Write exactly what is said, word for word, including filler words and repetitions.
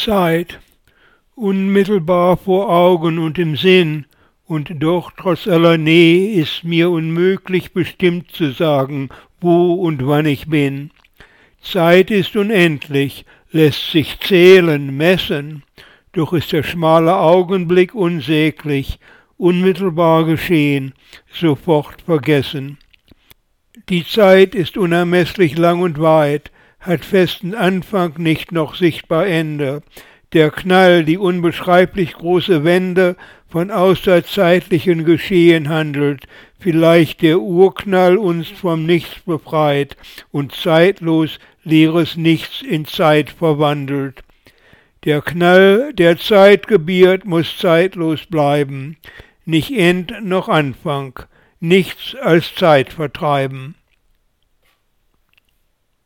Zeit, unmittelbar vor Augen und im Sinn, und doch trotz aller Nähe ist mir unmöglich bestimmt zu sagen, wo und wann ich bin. Zeit ist unendlich, lässt sich zählen, messen, doch ist der schmale Augenblick unsäglich, unmittelbar geschehen, sofort vergessen. Die Zeit ist unermesslich lang und weit, hat festen Anfang, nicht noch sichtbar Ende. Der Knall, die unbeschreiblich große Wende von außerzeitlichen Geschehen handelt, vielleicht der Urknall uns vom Nichts befreit und zeitlos leeres Nichts in Zeit verwandelt. Der Knall, der Zeit gebiert, muss zeitlos bleiben, nicht End noch Anfang, nichts als Zeit vertreiben.